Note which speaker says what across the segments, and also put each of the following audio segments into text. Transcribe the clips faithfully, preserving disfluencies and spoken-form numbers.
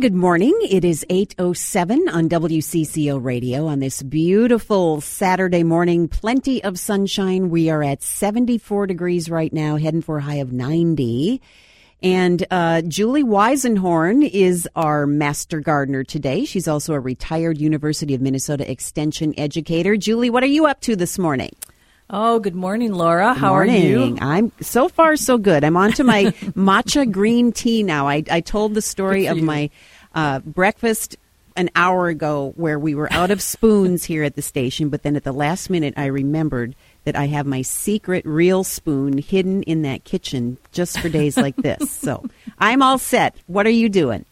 Speaker 1: good morning. It is eight oh seven on W C C O Radio on this beautiful Saturday morning. Plenty of sunshine. We are at seventy-four degrees right now, heading for a high of ninety. And uh, Julie Weisenhorn is our master gardener today. She's also a retired University of Minnesota Extension educator. Julie, what are you up to this morning?
Speaker 2: Oh, good morning, Laura.
Speaker 1: Good
Speaker 2: How
Speaker 1: morning.
Speaker 2: are you?
Speaker 1: I'm so far so good. I'm on to my matcha green tea now. I, I told the story of
Speaker 2: you.
Speaker 1: my uh, breakfast an hour ago where we were out of spoons here at the station, but then at the last minute I remembered that I have my secret real spoon hidden in that kitchen just for days like this. So I'm all set. What are you doing?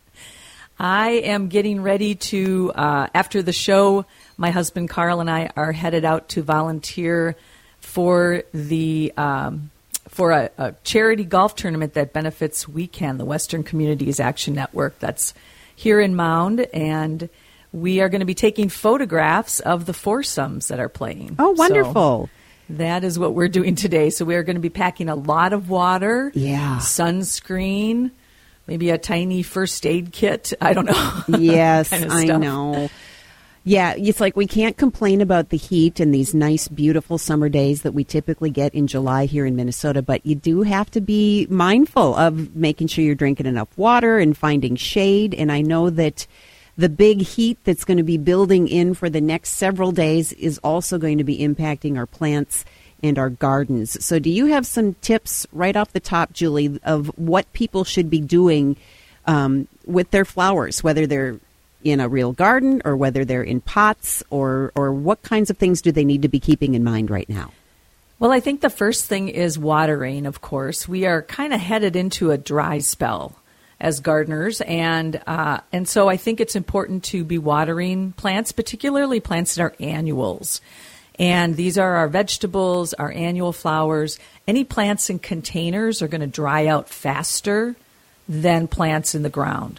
Speaker 2: I am getting ready to, uh, after the show, my husband Carl and I are headed out to volunteer for the um, for a, a charity golf tournament that benefits WECAN, the Western Communities Action Network. That's here in Mound, and we are going to be taking photographs of the foursomes that are playing.
Speaker 1: Oh, wonderful.
Speaker 2: So that is what we're doing today. So we are going to be packing a lot of water,
Speaker 1: yeah,
Speaker 2: sunscreen, maybe a tiny first aid kit. I don't know.
Speaker 1: Yes,
Speaker 2: kind of
Speaker 1: I know. Yeah, it's like we can't complain about the heat and these nice, beautiful summer days that we typically get in July here in Minnesota, but you do have to be mindful of making sure you're drinking enough water and finding shade. And I know that the big heat that's going to be building in for the next several days is also going to be impacting our plants and our gardens. So do you have some tips right off the top, Julie, of what people should be doing um, with their flowers, whether they're in a real garden or whether they're in pots, or or what kinds of things do they need to be keeping in mind right now?
Speaker 2: Well, I think the first thing is watering, of course. We are kind of headed into a dry spell as gardeners, and uh, and so I think it's important to be watering plants, particularly plants that are annuals. And these are our vegetables, our annual flowers. Any plants in containers are going to dry out faster than plants in the ground.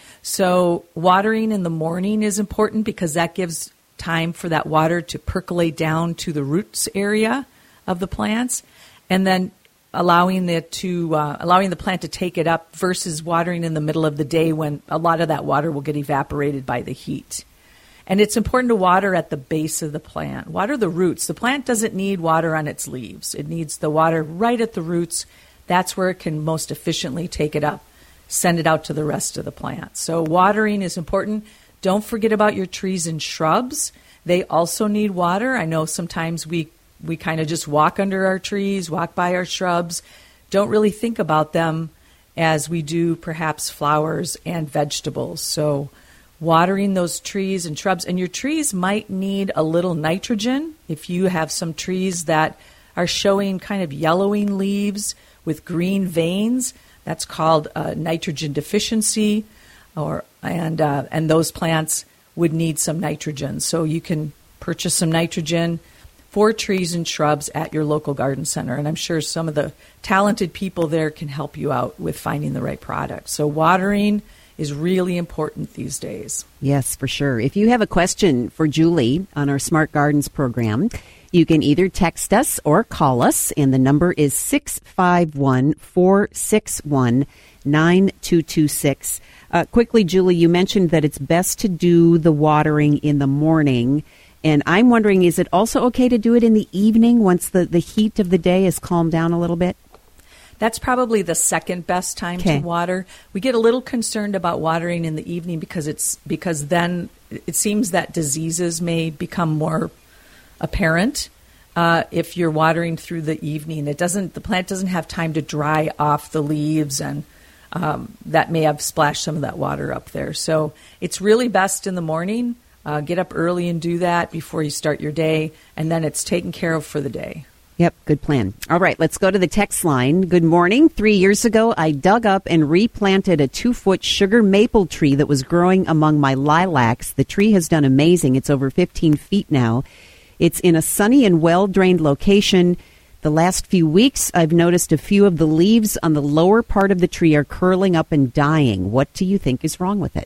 Speaker 2: So watering in the morning is important because that gives time for that water to percolate down to the roots area of the plants, and then allowing it to uh, allowing the plant to take it up versus watering in the middle of the day when a lot of that water will get evaporated by the heat. And it's important to water at the base of the plant. Water the roots. The plant doesn't need water on its leaves. It needs the water right at the roots. That's where it can most efficiently take it up, send it out to the rest of the plant. So watering is important. Don't forget about your trees and shrubs. They also need water. I know sometimes we, we kind of just walk under our trees, walk by our shrubs, don't really think about them as we do perhaps flowers and vegetables. So watering those trees and shrubs. And your trees might need a little nitrogen. If you have some trees that are showing kind of yellowing leaves with green veins, that's called uh, nitrogen deficiency, or and uh, and those plants would need some nitrogen. So you can purchase some nitrogen for trees and shrubs at your local garden center. And I'm sure some of the talented people there can help you out with finding the right product. So watering is really important these days.
Speaker 1: Yes, for sure. If you have a question for Julie on our Smart Gardens program, you can either text us or call us, and the number is six five one, four six one, nine two two six. Uh, quickly, Julie, you mentioned that it's best to do the watering in the morning, and I'm wondering, is it also okay to do it in the evening once the, the heat of the day has calmed down a little bit?
Speaker 2: That's probably the second best time
Speaker 1: Okay.
Speaker 2: to water. We get a little concerned about watering in the evening because it's because then it seems that diseases may become more apparent uh, if you're watering through the evening. It doesn't. The plant doesn't have time to dry off the leaves, and um, that may have splashed some of that water up there. So it's really best in the morning. Uh, get up early and do that before you start your day, and then it's taken care of for the day.
Speaker 1: Yep, good plan. All right, let's go to the text line. Good morning. Three years ago, I dug up and replanted a two-foot sugar maple tree that was growing among my lilacs. The tree has done amazing. It's over fifteen feet now. It's in a sunny and well-drained location. The last few weeks, I've noticed a few of the leaves on the lower part of the tree are curling up and dying. What do you think is wrong with it?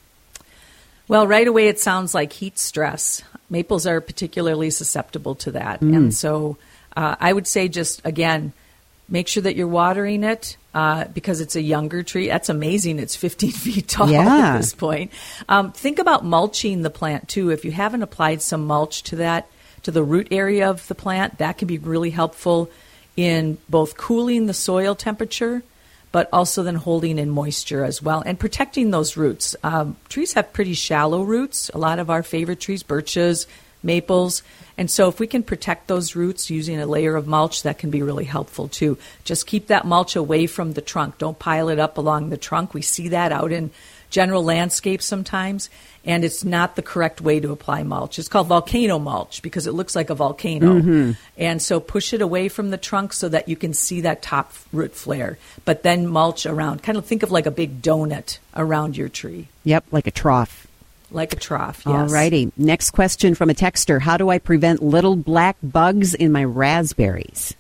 Speaker 2: Well, right away it sounds like heat stress. Maples are particularly susceptible to that. Mm. And so uh, I would say just, again, Make sure that you're watering it uh, because it's a younger tree. That's amazing. It's fifteen feet tall
Speaker 1: Yeah.
Speaker 2: at this point. Um, think about mulching the plant, too. If you haven't applied some mulch to that, to the root area of the plant, that can be really helpful in both cooling the soil temperature, but also then holding in moisture as well and protecting those roots. Um, trees have pretty shallow roots. A lot of our favorite trees, birches, maples. And so if we can protect those roots using a layer of mulch, that can be really helpful too. Just keep that mulch away from the trunk. Don't pile it up along the trunk. We see that out in general landscapes sometimes, and it's not the correct way to apply mulch. It's called volcano mulch because it looks like a volcano. Mm-hmm. And so push it away from the trunk so that you can see that top root flare. But then mulch around. Kind of think of like a big donut around your tree.
Speaker 1: Yep, like a trough.
Speaker 2: Like a trough, yes.
Speaker 1: All righty. Next question from a texter. How do I prevent little black bugs in my raspberries?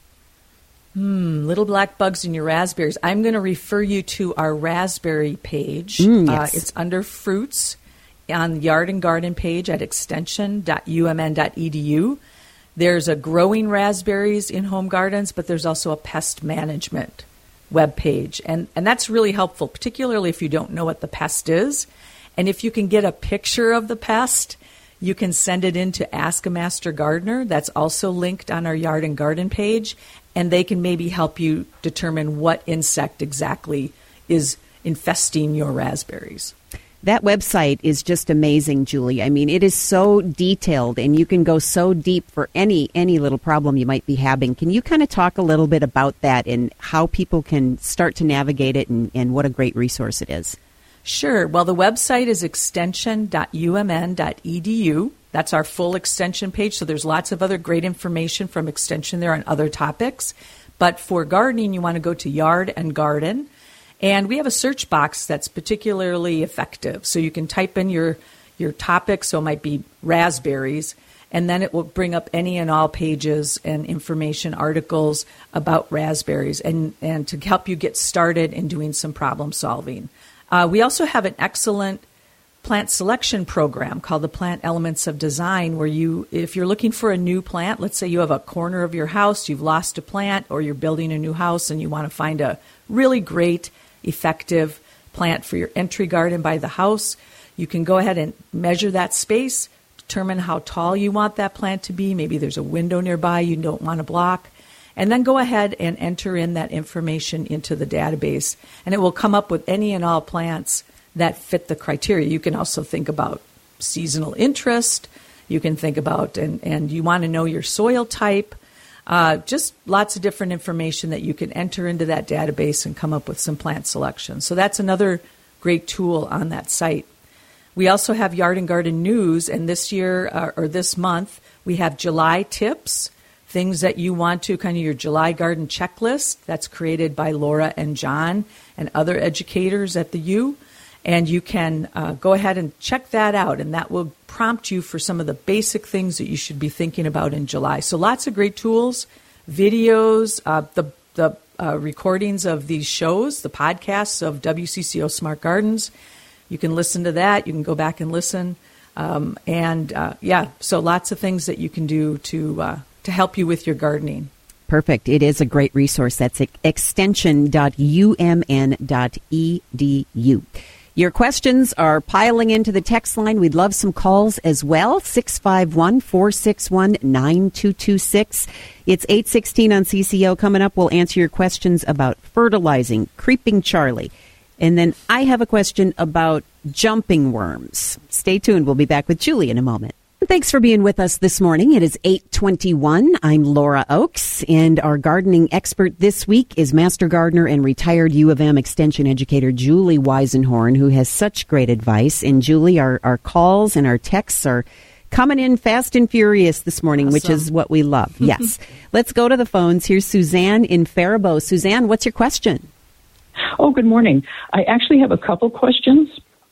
Speaker 2: Hmm, little black bugs in your raspberries. I'm going to refer you to our raspberry page.
Speaker 1: Mm, yes.
Speaker 2: uh, it's under fruits on the Yard and Garden page at extension dot u m n dot e d u. There's a growing raspberries in home gardens, but there's also a pest management web page. And, and that's really helpful, particularly if you don't know what the pest is. And if you can get a picture of the pest, you can send it in to Ask a Master Gardener. That's also linked on our Yard and Garden page. And they can maybe help you determine what insect exactly is infesting your raspberries.
Speaker 1: That website is just amazing, Julie. I mean, it is so detailed, and you can go so deep for any any little problem you might be having. Can you kind of talk a little bit about that and how people can start to navigate it and, and what a great resource it is?
Speaker 2: Sure. Well, the website is extension dot u m n dot e d u. That's our full extension page. So there's lots of other great information from Extension there on other topics. But for gardening, you want to go to Yard and Garden. And we have a search box that's particularly effective. So you can type in your, your topic, so it might be raspberries, and then it will bring up any and all pages and information, articles about raspberries, and, and to help you get started in doing some problem solving. Uh, we also have an excellent plant selection program called the Plant Elements of Design, where you, if you're looking for a new plant, let's say you have a corner of your house, you've lost a plant, or you're building a new house and you want to find a really great, effective plant for your entry garden by the house, you can go ahead and measure that space, determine how tall you want that plant to be. Maybe there's a window nearby you don't want to block. And then go ahead and enter in that information into the database, and it will come up with any and all plants that fit the criteria. You can also think about seasonal interest. You can think about, and, and you want to know your soil type. Uh, just lots of different information that you can enter into that database and come up with some plant selections. So that's another great tool on that site. We also have Yard and Garden News, and this year, uh, or this month, we have July tips, things that you want to, kind of your July garden checklist that's created by Laura and John and other educators at the U. And you can uh, go ahead and check that out, and that will prompt you for some of the basic things that you should be thinking about in July. So lots of great tools, videos, uh, the, the uh, recordings of these shows, the podcasts of W C C O Smart Gardens. You can listen to that. You can go back and listen. Um, and, uh, yeah, so lots of things that you can do to uh, to help you with your gardening.
Speaker 1: Perfect. It is a great resource. That's extension dot u m n dot e d u. Your questions are piling into the text line. We'd love some calls as well. six five one, four six one, nine two two six. It's eight sixteen on C C O. Coming up, we'll answer your questions about fertilizing, creeping Charlie. And then I have a question about jumping worms. Stay tuned. We'll be back with Julie in a moment. Thanks for being with us this morning. It is eight twenty-one. I'm Laura Oakes, and our gardening expert this week is Master Gardener and retired U of M Extension educator Julie Weisenhorn, who has such great advice. And Julie, our, our calls and our texts are coming in fast and furious this morning, awesome. Which is what we love. Yes. Let's go to the phones. Here's Suzanne in Faribault. Suzanne, what's your question?
Speaker 3: Oh, good morning. I actually have a couple questions.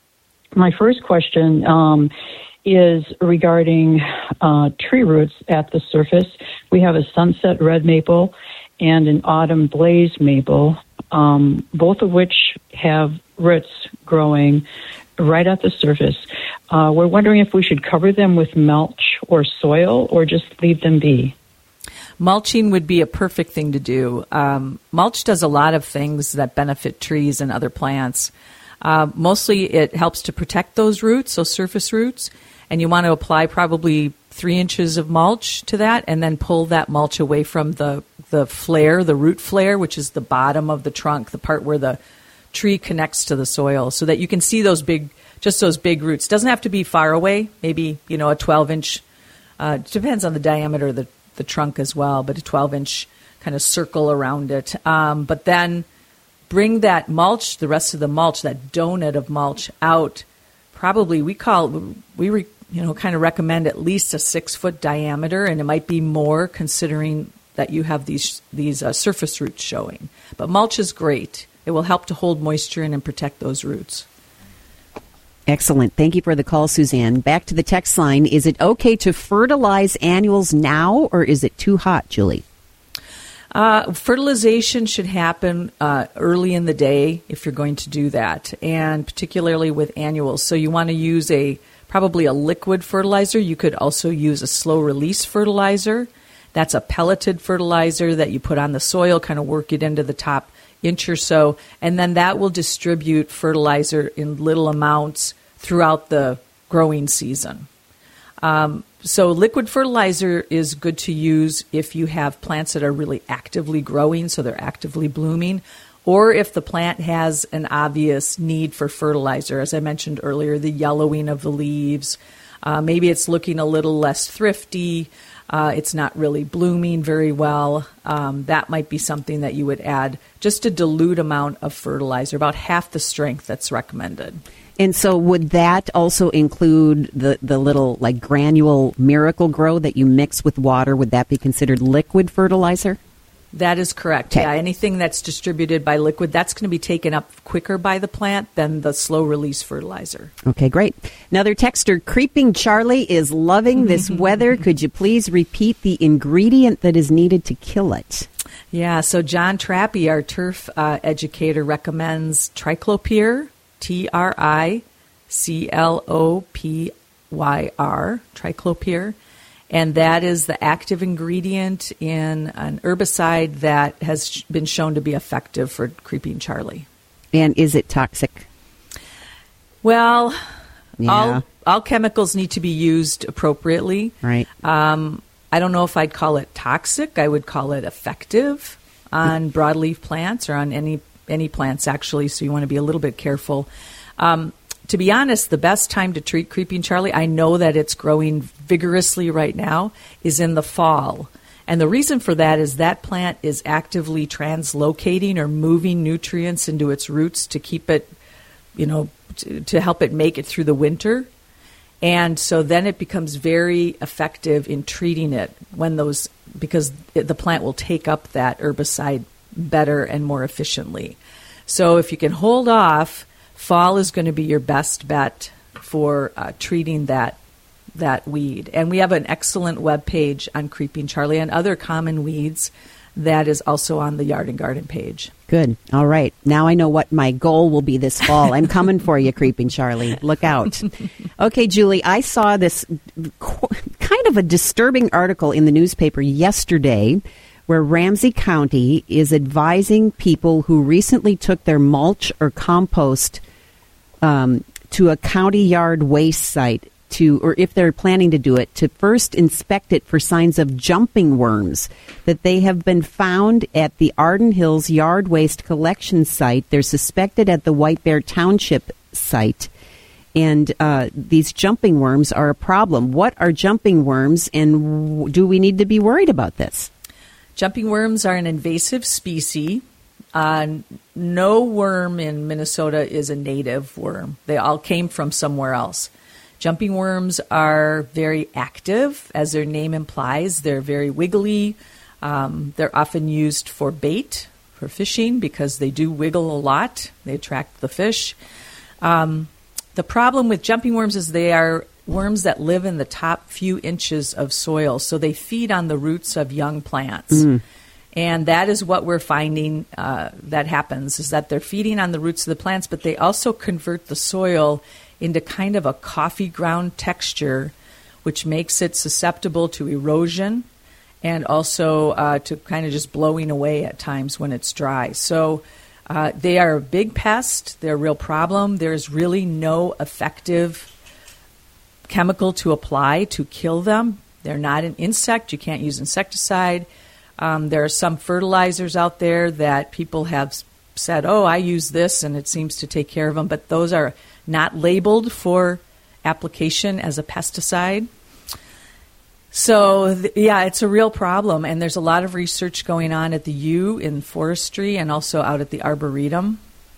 Speaker 3: My first question um, is regarding uh, tree roots at the surface. We have a sunset red maple and an autumn blaze maple, um, both of which have roots growing right at the surface. Uh, we're wondering if we should cover them with mulch or soil or just leave them be.
Speaker 2: mulching would be a perfect thing to do. Um, mulch does a lot of things that benefit trees and other plants. Uh, mostly it helps to protect those roots, those surface roots, and you want to apply probably three inches of mulch to that and then pull that mulch away from the, the flare, the root flare, which is the bottom of the trunk, the part where the tree connects to the soil, so that you can see those big, just those big roots. Doesn't have to be far away, maybe, you know, a twelve inch, uh, depends on the diameter of the, the trunk as well, but a twelve inch kind of circle around it. Um, but then bring that mulch, the rest of the mulch, that donut of mulch out. Probably we call, we re, you know, kind of recommend at least a six foot diameter, and it might be more considering that you have these these uh, surface roots showing. But mulch is great. It will help to hold moisture in and protect those roots.
Speaker 1: Excellent. Thank you for the call, Suzanne. Back to the text line. Is it okay to fertilize annuals now, or is it too hot, Julie?
Speaker 2: Uh, fertilization should happen uh, early in the day if you're going to do that, and particularly with annuals. So you want to use a probably a liquid fertilizer. You could also use a slow-release fertilizer. That's a pelleted fertilizer that you put on the soil, kind of work it into the top inch or so, and then that will distribute fertilizer in little amounts throughout the growing season. Um, so liquid fertilizer is good to use if you have plants that are really actively growing, so they're actively blooming, or if the plant has an obvious need for fertilizer. As I mentioned earlier, the yellowing of the leaves, uh, maybe it's looking a little less thrifty, uh, it's not really blooming very well. Um, that might be something that you would add just a dilute amount of fertilizer, about half the strength that's recommended.
Speaker 1: And so would that also include the, the little like granule Miracle Grow that you mix with water? Would that be considered liquid fertilizer?
Speaker 2: That is correct.
Speaker 1: Okay.
Speaker 2: Yeah, anything that's distributed by liquid, that's going to be taken up quicker by the plant than the slow-release fertilizer.
Speaker 1: Okay, great. Another texter, Creeping Charlie, is loving this weather. Could you please repeat the ingredient that is needed to kill it?
Speaker 2: Yeah, so John Trappy, our turf uh, educator, recommends Triclopyr, T R I C L O P Y R, Triclopyr. And that is the active ingredient in an herbicide that has been shown to be effective for Creeping Charlie.
Speaker 1: And is it toxic?
Speaker 2: Well,
Speaker 1: yeah.
Speaker 2: all all chemicals need to be used appropriately.
Speaker 1: Right.
Speaker 2: Um, I don't know if I'd call it toxic. I would call it effective on broadleaf plants or on any any plants, actually, so you want to be a little bit careful. Um, to be honest, the best time to treat Creeping Charlie, I know that it's growing vigorously right now, is in the fall. And the reason for that is that plant is actively translocating or moving nutrients into its roots to keep it, you know, to, to help it make it through the winter. And so then it becomes very effective in treating it when those, because it, the plant will take up that herbicide better and more efficiently. So if you can hold off, fall is going to be your best bet for uh, treating that that weed. And we have an excellent webpage on Creeping Charlie and other common weeds that is also on the Yard and Garden page.
Speaker 1: Good. All right. Now I know what my goal will be this fall. I'm coming for you, Creeping Charlie. Look out. Okay, Julie, I saw this kind of a disturbing article in the newspaper yesterday where Ramsey County is advising people who recently took their mulch or compost um, to a county yard waste site to, or if they're planning to do it, to first inspect it for signs of jumping worms that they have been found at the Arden Hills Yard Waste Collection Site. They're suspected at the White Bear Township site. And uh, these jumping worms are a problem. What are jumping worms, and w- do we need to be worried about this?
Speaker 2: Jumping worms are an invasive species. Uh, no worm in Minnesota is a native worm. They all came from somewhere else. Jumping worms are very active, as their name implies. They're very wiggly. Um, they're often used for bait, for fishing, because they do wiggle a lot. They attract the fish. Um, the problem with jumping worms is they are worms that live in the top few inches of soil, so they feed on the roots of young plants. Mm. And that is what we're finding uh, that happens, is that they're feeding on the roots of the plants, but they also convert the soil into kind of a coffee ground texture, which makes it susceptible to erosion and also uh, to kind of just blowing away at times when it's dry. So uh, they are a big pest. They're a real problem. There's really no effective chemical to apply to kill them. They're not an insect. You can't use insecticide. Um, there are some fertilizers out there that people have said, oh, I use this and it seems to take care of them, but those are not labeled for application as a pesticide. So, th- yeah, it's a real problem, and there's a lot of research going on at the U in forestry and also out at the Arboretum.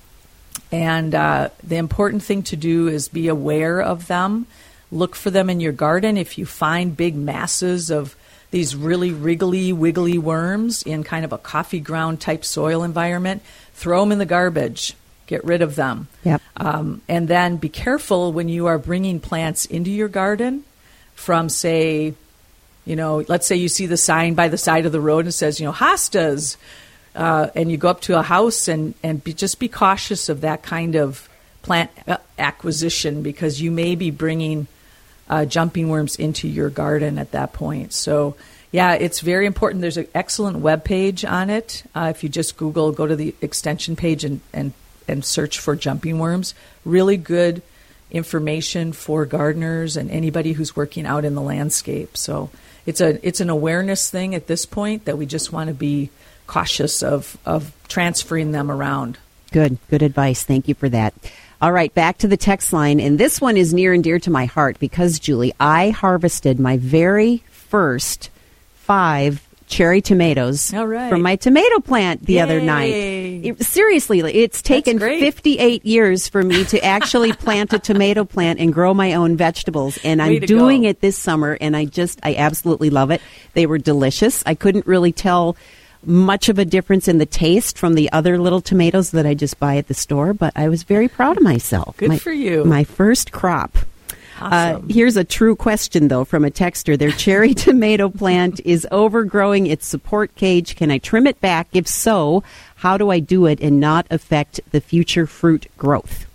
Speaker 2: And uh, the important thing to do is be aware of them. Look for them in your garden. If you find big masses of these really wriggly, wiggly worms in kind of a coffee ground type soil environment, throw them in the garbage. Get rid of them.
Speaker 1: Yep.
Speaker 2: Um, and then be careful when you are bringing plants into your garden from, say, you know, let's say you see the sign by the side of the road and it says, you know, hostas, uh, and you go up to a house and, and be, just be cautious of that kind of plant acquisition, because you may be bringing uh, jumping worms into your garden at that point. So, yeah, it's very important. There's an excellent webpage on it. Uh, if you just Google, go to the extension page and, and, and search for jumping worms. Really good information for gardeners and anybody who's working out in the landscape. So it's a it's an awareness thing at this point that we just want to be cautious of, of transferring them around.
Speaker 1: Good, good advice. Thank you for that. All right, back to the text line. And this one is near and dear to my heart because, Julie, I harvested my very first five cherry tomatoes
Speaker 2: All right.
Speaker 1: from my tomato plant the
Speaker 2: Yay.
Speaker 1: other night. It, seriously, it's taken fifty-eight years for me to actually plant a tomato plant and grow my own vegetables. And
Speaker 2: Way
Speaker 1: I'm
Speaker 2: to
Speaker 1: doing
Speaker 2: go.
Speaker 1: it this summer, and I just, I absolutely love it. They were delicious. I couldn't really tell much of a difference in the taste from the other little tomatoes that I just buy at the store, but I was very proud of myself.
Speaker 2: Good
Speaker 1: my,
Speaker 2: for you.
Speaker 1: My first crop.
Speaker 2: Awesome.
Speaker 1: Uh, here's a true question, though, from a texter. Their cherry tomato plant is overgrowing its support cage. Can I trim it back? If so, how do I do it and not affect the future fruit growth?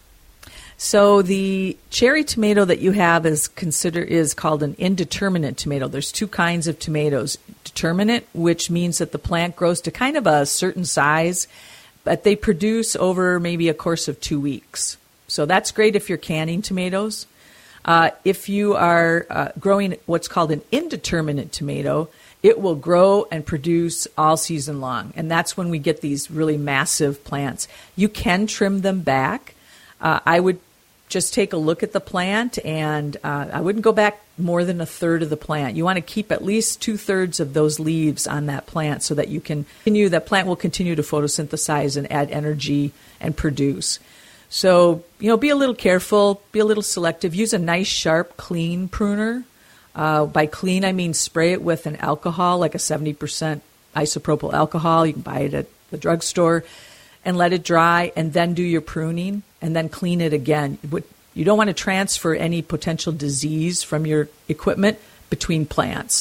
Speaker 2: So the cherry tomato that you have is consider is called an indeterminate tomato. There's two kinds of tomatoes. Determinate, which means that the plant grows to kind of a certain size, but they produce over maybe a course of two weeks. So that's great if you're canning tomatoes. Uh, if you are uh, growing what's called an indeterminate tomato, it will grow and produce all season long. And that's when we get these really massive plants. You can trim them back. Uh, I would just take a look at the plant, and uh, I wouldn't go back more than a third of the plant. You want to keep at least two-thirds of those leaves on that plant so that you can continue, that plant will continue to photosynthesize and add energy and produce. So, you know, be a little careful, be a little selective. Use a nice, sharp, clean pruner. Uh, by clean, I mean spray it with an alcohol, like a seventy percent isopropyl alcohol. You can buy it at the drugstore, and let it dry, and then do your pruning, and then clean it again. You don't want to transfer any potential disease from your equipment between plants.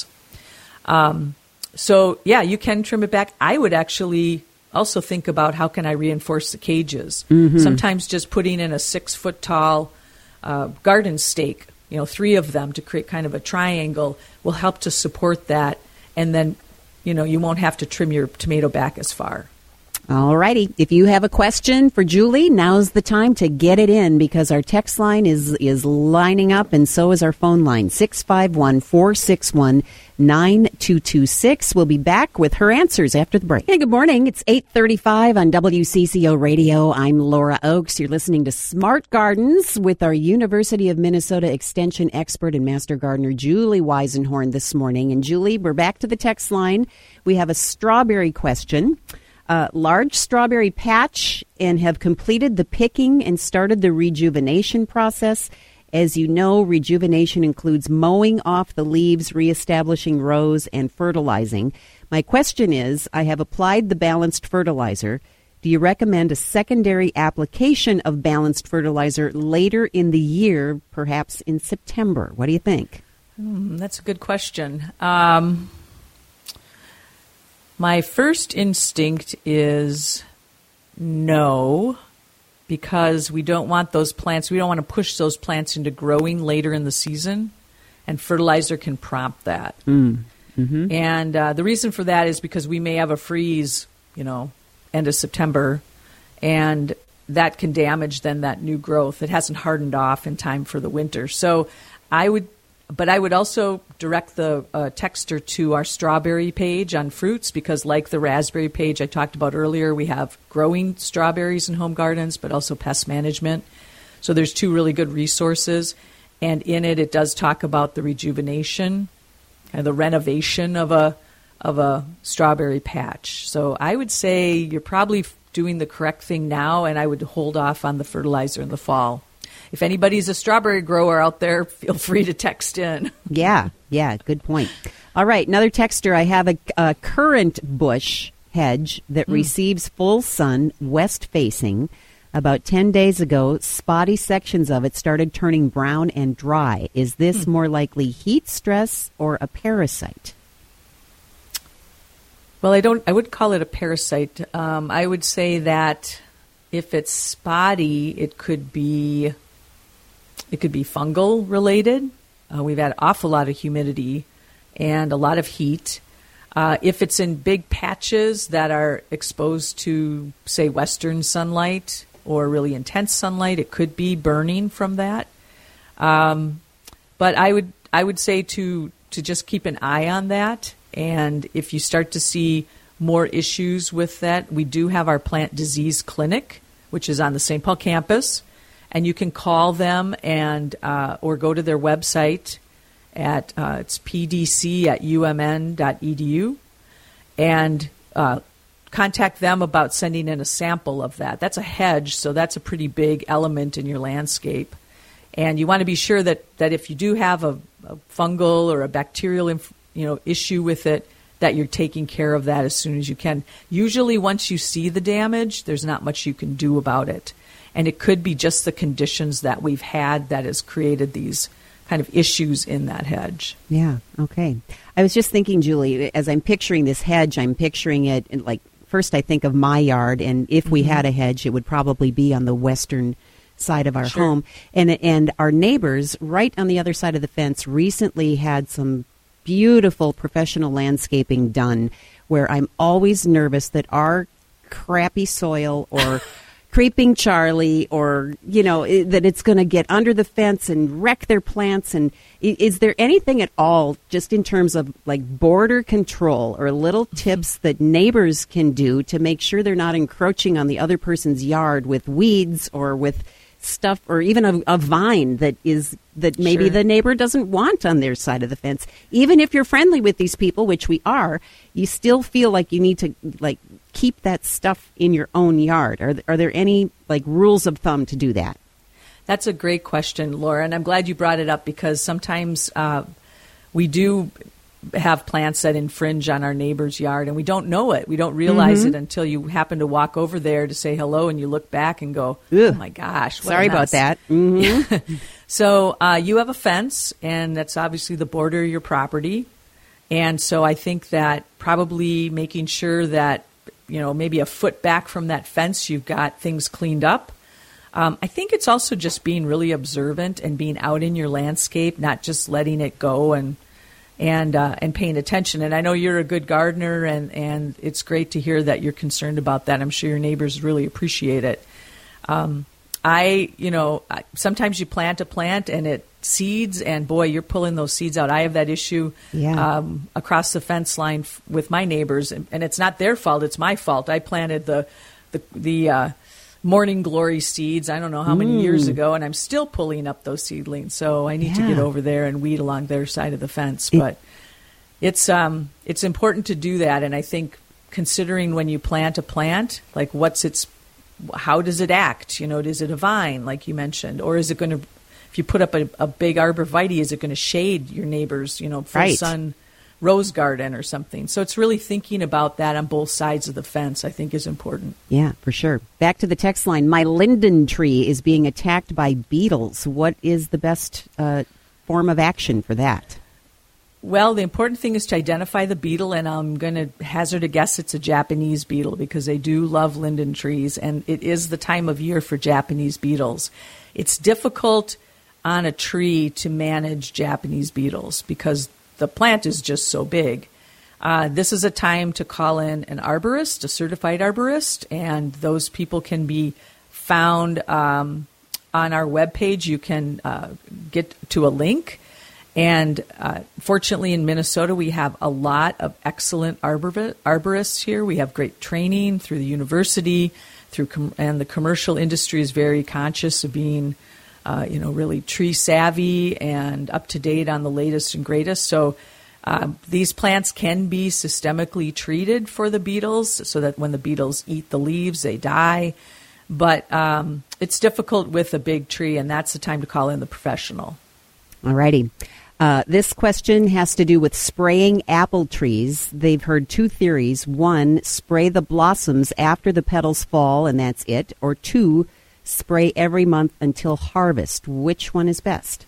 Speaker 2: Um, so, yeah, you can trim it back. I would actually also think about how can I reinforce the cages. Mm-hmm. Sometimes just putting in a six-foot tall uh, garden stake, you know, three of them to create kind of a triangle will help to support that, and then, you know, you won't have to trim your tomato back as far.
Speaker 1: All righty. If you have a question for Julie, now's the time to get it in because our text line is is lining up, and so is our phone line, six five one, four six one, nine two two six. We'll be back with her answers after the break. Hey, good morning. It's eight thirty-five on W C C O Radio. I'm Laura Oakes. You're listening to Smart Gardens with our University of Minnesota Extension expert and master gardener, Julie Weisenhorn, this morning. And Julie, we're back to the text line. We have a strawberry question. Uh, large strawberry patch and have completed the picking and started the rejuvenation process. As you know, rejuvenation includes mowing off the leaves, reestablishing rows, and fertilizing. My question is, I have applied the balanced fertilizer. Do you recommend a secondary application of balanced fertilizer later in the year, perhaps in September? What do you think?
Speaker 2: Hmm, that's a good question. Um My first instinct is no, because we don't want those plants, we don't want to push those plants into growing later in the season, and fertilizer can prompt that.
Speaker 1: Mm.
Speaker 2: Mm-hmm. And uh, the reason for that is because we may have a freeze, you know, end of September, and that can damage then that new growth. It hasn't hardened off in time for the winter. So I would, but I would also direct the uh, texter to our strawberry page on fruits, because like the raspberry page I talked about earlier, we have growing strawberries in home gardens, but also pest management. So there's two really good resources. And in it, it does talk about the rejuvenation and the renovation of a of a strawberry patch. So I would say you're probably doing the correct thing now, and I would hold off on the fertilizer in the fall. If anybody's a strawberry grower out there, feel free to text in.
Speaker 1: Yeah, yeah, good point. All right, another texter. I have a, a currant bush hedge that mm. receives full sun west-facing. About ten days ago, spotty sections of it started turning brown and dry. Is this mm. more likely heat stress or a parasite?
Speaker 2: Well, I don't. I would call it a parasite. Um, I would say that if it's spotty, it could be it could be fungal related. Uh, we've had an awful lot of humidity and a lot of heat. Uh, if it's in big patches that are exposed to, say, western sunlight or really intense sunlight, it could be burning from that. Um, but I would I would say to to just keep an eye on that. And if you start to see more issues with that, we do have our plant disease clinic, which is on the Saint Paul campus. And you can call them and uh, or go to their website at uh, it's p d c at u m n dot e d u and uh, contact them about sending in a sample of that. That's a hedge, so that's a pretty big element in your landscape. And you want to be sure that, that if you do have a, a fungal or a bacterial inf- you know, issue with it, that you're taking care of that as soon as you can. Usually once you see the damage, there's not much you can do about it. And it could be just the conditions that we've had that has created these kind of issues in that hedge.
Speaker 1: Yeah, okay. I was just thinking, Julie, as I'm picturing this hedge, I'm picturing it, in, like, first I think of my yard, and if we mm-hmm. had a hedge, it would probably be on the western side of our
Speaker 2: sure.
Speaker 1: home. And and our neighbors right on the other side of the fence recently had some beautiful professional landscaping done, where I'm always nervous that our crappy soil or creeping Charlie or, you know, that it's going to get under the fence and wreck their plants. And is there anything at all just in terms of like border control or little tips that neighbors can do to make sure they're not encroaching on the other person's yard with weeds or with stuff, or even a, a vine that is that maybe
Speaker 2: sure.
Speaker 1: the neighbor doesn't want on their side of the fence? Even if you're friendly with these people, which we are, you still feel like you need to like keep that stuff in your own yard. Are, are there any like rules of thumb to do that?
Speaker 2: That's a great question, Laura, and I'm glad you brought it up, because sometimes uh, we do have plants that infringe on our neighbor's yard, and we don't know it. We don't realize mm-hmm. it until you happen to walk over there to say hello, and you look back and go, oh, my gosh, what
Speaker 1: sorry
Speaker 2: a mess.
Speaker 1: about that. Mm-hmm.
Speaker 2: So uh, you have a fence, and that's obviously the border of your property. And so I think that probably making sure that, you know, maybe a foot back from that fence, you've got things cleaned up. Um, I think it's also just being really observant and being out in your landscape, not just letting it go and and uh, and paying attention. And I know you're a good gardener, and, and it's great to hear that you're concerned about that. I'm sure your neighbors really appreciate it. Um, I, you know, sometimes you plant a plant and it seeds, and boy, you're pulling those seeds out. I have that issue
Speaker 1: yeah.
Speaker 2: um, across the fence line f- with my neighbors, and, and it's not their fault, it's my fault. I planted the the, the uh, morning glory seeds, I don't know how many mm. years ago, and I'm still pulling up those seedlings. So I need yeah. to get over there and weed along their side of the fence. It, but it's um it's important to do that, and I think considering when you plant a plant, like what's its, how does it act? You know, is it a vine, like you mentioned, or is it going to, if you put up a, a big arborvitae, is it going to shade your neighbor's, you know, full
Speaker 1: right.
Speaker 2: sun rose garden or something? So it's really thinking about that on both sides of the fence, I think, is important.
Speaker 1: Yeah, for sure. Back to the text line. My linden tree is being attacked by beetles. What is the best uh, form of action for that?
Speaker 2: Well, the important thing is to identify the beetle, and I'm going to hazard a guess it's a Japanese beetle, because they do love linden trees, and it is the time of year for Japanese beetles. It's difficult on a tree to manage Japanese beetles because the plant is just so big. Uh, this is a time to call in an arborist, a certified arborist, and those people can be found um, on our webpage. You can uh, get to a link. And uh, fortunately, in Minnesota, we have a lot of excellent arbor- arborists here. We have great training through the university, through com- and the commercial industry is very conscious of being, uh, you know, really tree savvy and up to date on the latest and greatest. So uh, these plants can be systemically treated for the beetles, so that when the beetles eat the leaves, they die. But um, it's difficult with a big tree, and that's the time to call in the professional.
Speaker 1: All righty. Uh, this question has to do with spraying apple trees. They've heard two theories. One, spray the blossoms after the petals fall, and that's it. Or two, spray every month until harvest. Which one is best?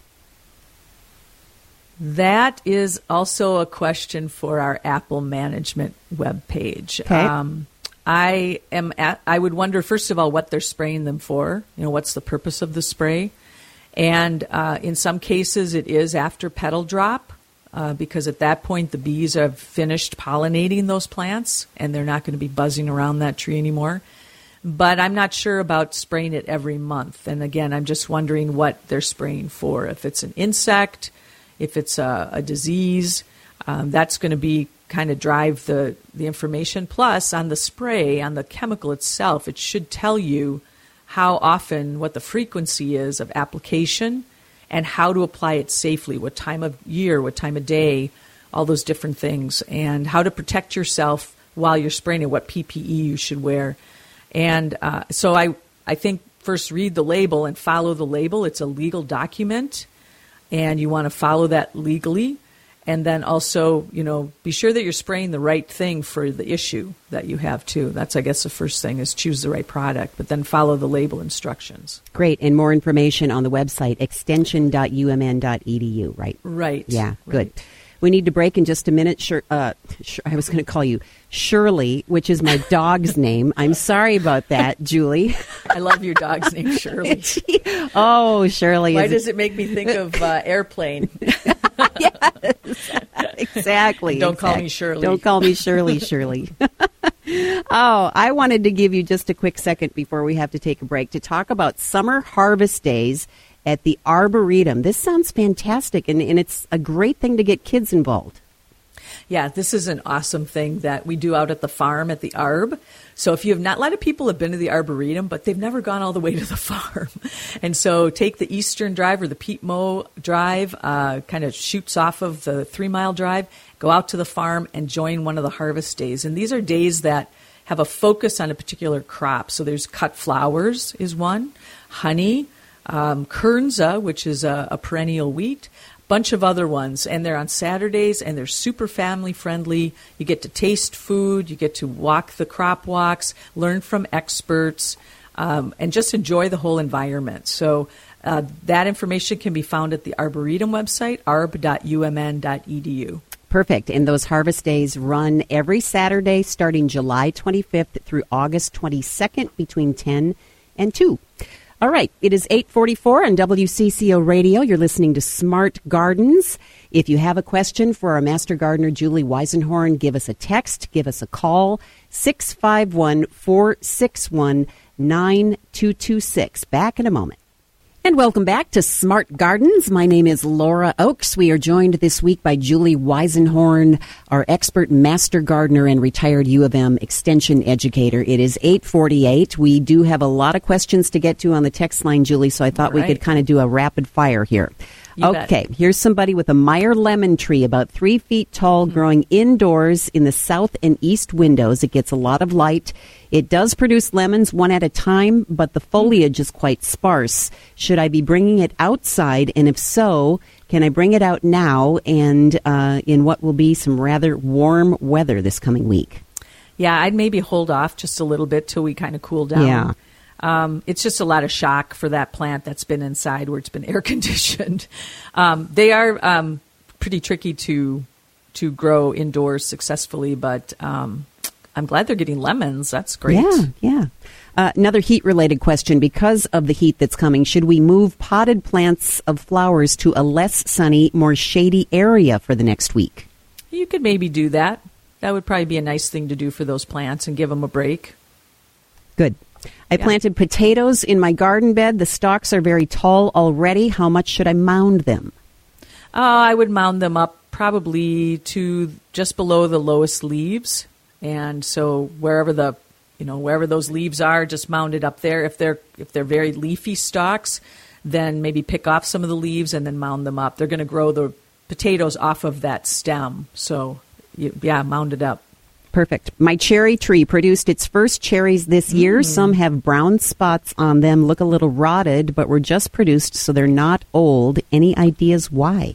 Speaker 2: That is also a question for our apple management webpage.
Speaker 1: Okay.
Speaker 2: Um, I am. At, I would wonder, first of all, what they're spraying them for. You know, what's the purpose of the spray? And uh, in some cases, it is after petal drop, uh, because at that point, the bees have finished pollinating those plants, and they're not going to be buzzing around that tree anymore. But I'm not sure about spraying it every month. And again, I'm just wondering what they're spraying for. If it's an insect, if it's a, a disease, um, that's going to be kind of drive the, the information. Plus, on the spray, on the chemical itself, it should tell you how often, what the frequency is of application, and how to apply it safely, what time of year, what time of day, all those different things, and how to protect yourself while you're spraying it, what P P E you should wear. And uh, so I, I think first read the label and follow the label. It's a legal document, and you want to follow that legally. And then also, you know, be sure that you're spraying the right thing for the issue that you have, too. That's, I guess, the first thing is choose the right product, but then follow the label instructions.
Speaker 1: Great. And more information on the website, extension dot u m n dot e d u, right?
Speaker 2: Right.
Speaker 1: Yeah,
Speaker 2: right.
Speaker 1: good. We need to break in just a minute. Sure, uh, sure, I was going to call you Shirley, which is my dog's name. I'm sorry about that, Julie.
Speaker 2: I love your dog's name, Shirley.
Speaker 1: Oh, Shirley.
Speaker 2: Why
Speaker 1: is
Speaker 2: does it make me think of uh, airplane?
Speaker 1: Yes, exactly.
Speaker 2: Don't call
Speaker 1: exactly.
Speaker 2: me Shirley.
Speaker 1: Don't call me Shirley, Shirley. Oh, I wanted to give you just a quick second before we have to take a break to talk about summer harvest days at the Arboretum. This sounds fantastic, and, and it's a great thing to get kids involved.
Speaker 2: Yeah, this is an awesome thing that we do out at the farm at the Arb. So if you have not, a lot of people have been to the Arboretum, but they've never gone all the way to the farm. And so take the Eastern Drive or the Pete Moe Drive, uh, kind of shoots off of the three-mile drive, go out to the farm and join one of the harvest days. And these are days that have a focus on a particular crop. So there's cut flowers is one, honey, um, kernza, which is a, a perennial wheat, bunch of other ones, and they're on Saturdays, and they're super family friendly. You get to taste food, you get to walk the crop walks, learn from experts, um, and just enjoy the whole environment. So uh, that information can be found at the Arboretum website, arb dot u m n dot e d u.
Speaker 1: Perfect. And those harvest days run every Saturday starting July twenty-fifth through August twenty-second between ten and two. All right, it is eight forty-four on W C C O Radio. You're listening to Smart Gardens. If you have a question for our Master Gardener, Julie Weisenhorn, give us a text, give us a call, six five one, four six one, nine two two six. Back in a moment. And welcome back to Smart Gardens. My name is Laura Oakes. We are joined this week by Julie Weisenhorn, our expert master gardener and retired U of M extension educator. It is eight forty-eight. We do have a lot of questions to get to on the text line, Julie, so I thought
Speaker 2: right.
Speaker 1: we could kind of do a rapid fire here.
Speaker 2: You
Speaker 1: okay,
Speaker 2: bet.
Speaker 1: Here's somebody with a Meyer lemon tree about three feet tall, mm-hmm. growing indoors in the south and east windows. It gets a lot of light. It does produce lemons one at a time, but the foliage is quite sparse. Should I be bringing it outside? And if so, can I bring it out now and uh, in what will be some rather warm weather this coming week?
Speaker 2: Yeah, I'd maybe hold off just a little bit till we kind of cool down.
Speaker 1: Yeah.
Speaker 2: Um, it's just a lot of shock for that plant that's been inside where it's been air conditioned. Um, they are um, pretty tricky to to grow indoors successfully, but um, I'm glad they're getting lemons. That's great.
Speaker 1: Yeah, yeah. Uh, another heat-related question. Because of the heat that's coming, should we move potted plants of flowers to a less sunny, more shady area for the next week?
Speaker 2: You could maybe do that. That would probably be a nice thing to do for those plants and give them a break.
Speaker 1: Good. I
Speaker 2: Yeah.
Speaker 1: planted potatoes in my garden bed. The stalks are very tall already. How much should I mound them?
Speaker 2: Uh, I would mound them up probably to just below the lowest leaves. And so wherever the, you know, wherever those leaves are, just mound it up there. If they're if they're very leafy stalks, then maybe pick off some of the leaves and then mound them up. They're going to grow the potatoes off of that stem. So, you, yeah, mound it up.
Speaker 1: Perfect. My cherry tree produced its first cherries this year. Some have brown spots on them, look a little rotted, but were just produced, so they're not old. Any ideas why?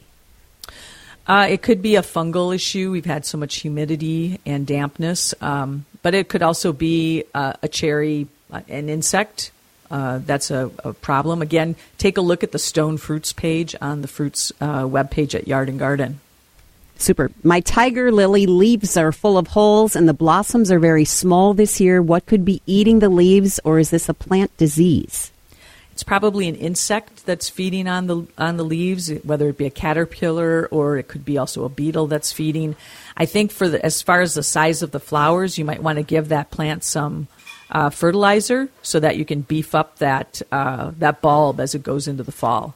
Speaker 2: Uh, it could be a fungal issue. We've had so much humidity and dampness. Um, but it could also be uh, a cherry, uh, an insect. Uh, that's a, a problem. Again, take a look at the stone fruits page on the fruits uh, webpage at Yard and Garden.
Speaker 1: Super. My tiger lily leaves are full of holes and the blossoms are very small this year. What could be eating the leaves, or is this a plant disease?
Speaker 2: It's probably an insect that's feeding on the on the leaves, whether it be a caterpillar or it could be also a beetle that's feeding. I think for the, as far as the size of the flowers, you might want to give that plant some uh, fertilizer so that you can beef up that uh, that bulb as it goes into the fall.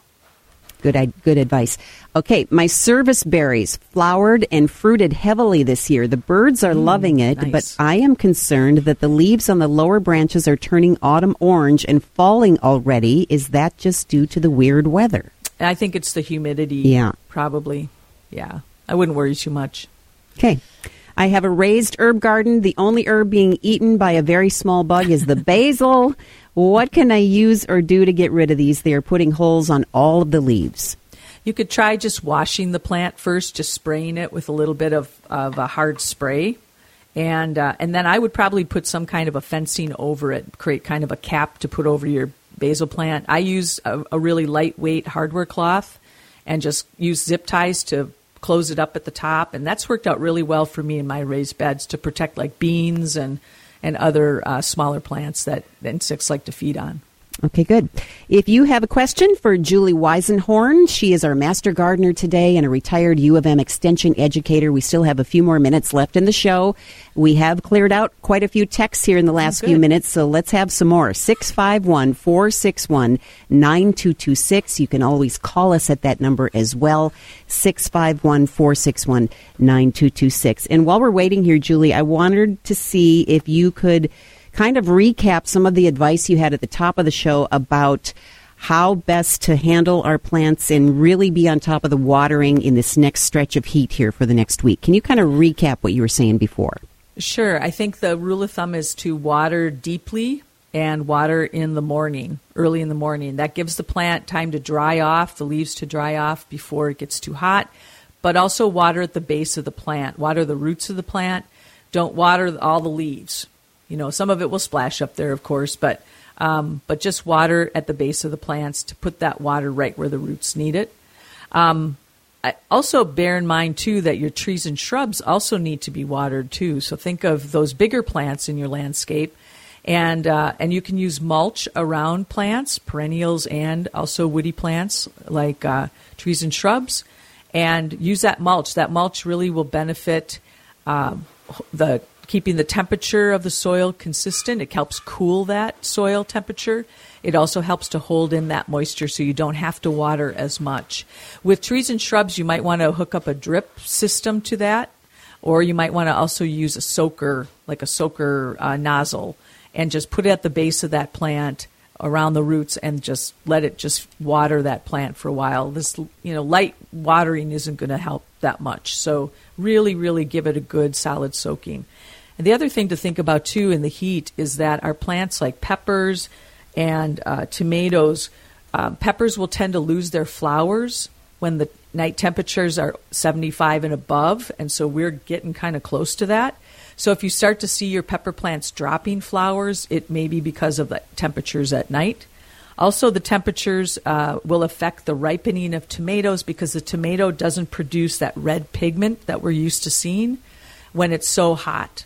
Speaker 1: Good, good advice. Okay, my service berries flowered and fruited heavily this year. The birds are mm, loving it,
Speaker 2: nice.
Speaker 1: But I am concerned that the leaves on the lower branches are turning autumn orange and falling already. Is that just due to the weird weather?
Speaker 2: I think it's the humidity.
Speaker 1: Yeah.
Speaker 2: Probably. Yeah. I wouldn't worry too much.
Speaker 1: Okay. I have a raised herb garden. The only herb being eaten by a very small bug is the basil. What can I use or do to get rid of these? They are putting holes on all of the leaves.
Speaker 2: You could try just washing the plant first, just spraying it with a little bit of, of a hard spray. And uh, and then I would probably put some kind of a fencing over it, create kind of a cap to put over your basil plant. I use a, a really lightweight hardware cloth and just use zip ties to close it up at the top. And that's worked out really well for me in my raised beds to protect like beans and and other uh, smaller plants that insects like to feed on.
Speaker 1: Okay, good. If you have a question for Julie Weisenhorn, she is our master gardener today and a retired U of M extension educator. We still have a few more minutes left in the show. We have cleared out quite a few texts here in the last
Speaker 2: oh,
Speaker 1: few minutes, so let's have some more. six five one, four six one, nine two two six. You can always call us at that number as well, six five one, four six one, nine two two six. And while we're waiting here, Julie, I wanted to see if you could kind of recap some of the advice you had at the top of the show about how best to handle our plants and really be on top of the watering in this next stretch of heat here for the next week. Can you kind of recap what you were saying before?
Speaker 2: Sure. I think the rule of thumb is to water deeply and water in the morning, early in the morning. That gives the plant time to dry off, the leaves to dry off before it gets too hot, but also water at the base of the plant. Water the roots of the plant. Don't water all the leaves. You know, some of it will splash up there, of course, but um, but just water at the base of the plants to put that water right where the roots need it. Um, I also bear in mind, too, that your trees and shrubs also need to be watered, too. So think of those bigger plants in your landscape, and uh, and you can use mulch around plants, perennials and also woody plants like uh, trees and shrubs, and use that mulch. That mulch really will benefit uh, the keeping the temperature of the soil consistent. It helps cool that soil temperature. It also helps to hold in that moisture so you don't have to water as much. With trees and shrubs, you might want to hook up a drip system to that, or you might want to also use a soaker, like a soaker uh, nozzle, and just put it at the base of that plant around the roots and just let it just water that plant for a while. This, you know, light watering isn't going to help that much. So really, really give it a good solid soaking. And the other thing to think about, too, in the heat is that our plants like peppers and uh, tomatoes, uh, peppers will tend to lose their flowers when the night temperatures are seventy-five and above, and so we're getting kind of close to that. So if you start to see your pepper plants dropping flowers, it may be because of the temperatures at night. Also, the temperatures uh, will affect the ripening of tomatoes because the tomato doesn't produce that red pigment that we're used to seeing when it's so hot.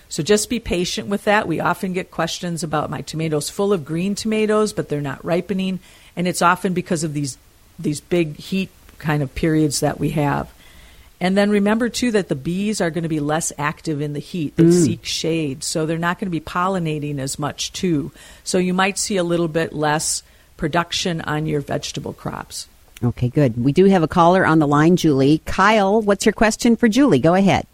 Speaker 2: So just be patient with that. We often get questions about my tomatoes full of green tomatoes, but they're not ripening. And it's often because of these these big heat kind of periods that we have. And then remember, too, that the bees are going to be less active in the heat. They mm. seek shade, so they're not going to be pollinating as much, too. So you might see a little bit less production on your vegetable crops.
Speaker 1: Okay, good. We do have a caller on the line, Julie. Kyle, what's your question for Julie? Go ahead.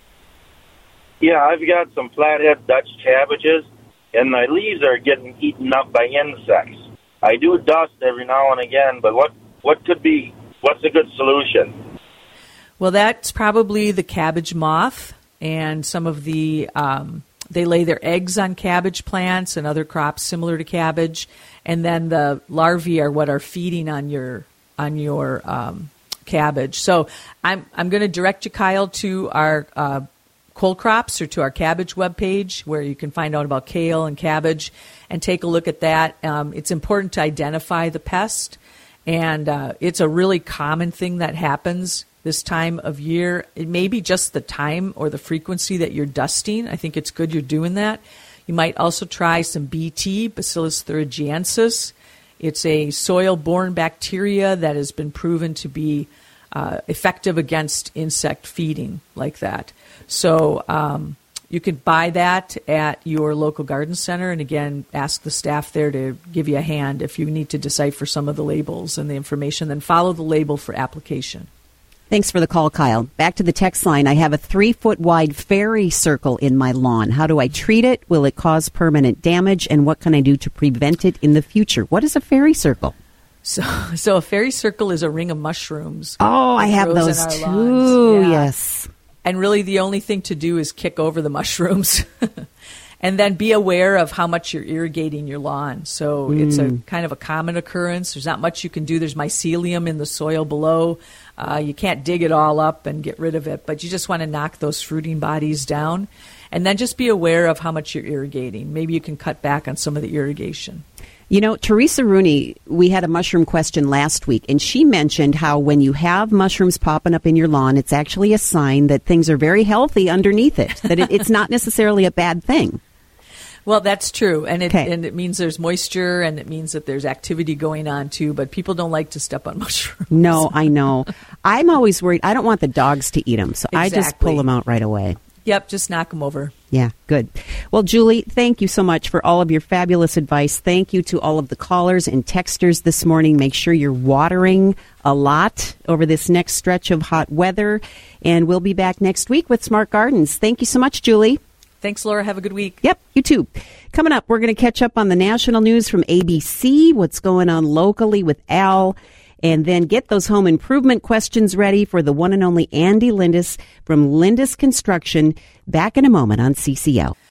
Speaker 4: Yeah, I've got some flathead Dutch cabbages, and my leaves are getting eaten up by insects. I do dust every now and again, but what, what could be, what's a good solution?
Speaker 2: Well, that's probably the cabbage moth, and some of the, um, they lay their eggs on cabbage plants and other crops similar to cabbage, and then the larvae are what are feeding on your on your um, cabbage. So I'm I'm going to direct you, Kyle, to our uh, cold crops or to our cabbage webpage where you can find out about kale and cabbage and take a look at that. Um, it's important to identify the pest, and uh, it's a really common thing that happens this time of year. It may be just the time or the frequency that you're dusting. I think it's good you're doing that. You might also try some B T, Bacillus thuringiensis. It's a soil-borne bacteria that has been proven to be uh, effective against insect feeding like that. So um, you can buy that at your local garden center, and again, ask the staff there to give you a hand if you need to decipher some of the labels and the information. Then follow the label for application.
Speaker 1: Thanks for the call, Kyle. Back to the text line. I have a three-foot-wide fairy circle in my lawn. How do I treat it? Will it cause permanent damage? And what can I do to prevent it in the future? What is a fairy circle?
Speaker 2: So, so a fairy circle is a ring of mushrooms.
Speaker 1: Oh, I have those too, yeah. Yes.
Speaker 2: And really the only thing to do is kick over the mushrooms. And then be aware of how much you're irrigating your lawn. So mm. it's a kind of a common occurrence. There's not much you can do. There's mycelium in the soil below. Uh, you can't dig it all up and get rid of it, but you just want to knock those fruiting bodies down. And then just be aware of how much you're irrigating. Maybe you can cut back on some of the irrigation.
Speaker 1: You know, Teresa Rooney, we had a mushroom question last week, and she mentioned how when you have mushrooms popping up in your lawn, it's actually a sign that things are very healthy underneath it, that it, it's not necessarily a bad thing.
Speaker 2: Well, that's true, and it
Speaker 1: okay.
Speaker 2: and it means there's moisture, and it means that there's activity going on, too, but people don't like to step on mushrooms.
Speaker 1: No, I know. I'm always worried. I don't want the dogs to eat them, so
Speaker 2: exactly.
Speaker 1: I just pull them out right away.
Speaker 2: Yep, just knock them over.
Speaker 1: Yeah, good. Well, Julie, thank you so much for all of your fabulous advice. Thank you to all of the callers and texters this morning. Make sure you're watering a lot over this next stretch of hot weather, and we'll be back next week with Smart Gardens. Thank you so much, Julie.
Speaker 2: Thanks, Laura. Have a good week.
Speaker 1: Yep, you too. Coming up, we're going to catch up on the national news from A B C, what's going on locally with Al, and then get those home improvement questions ready for the one and only Andy Lindis from Lindis Construction. Back in a moment on C C O.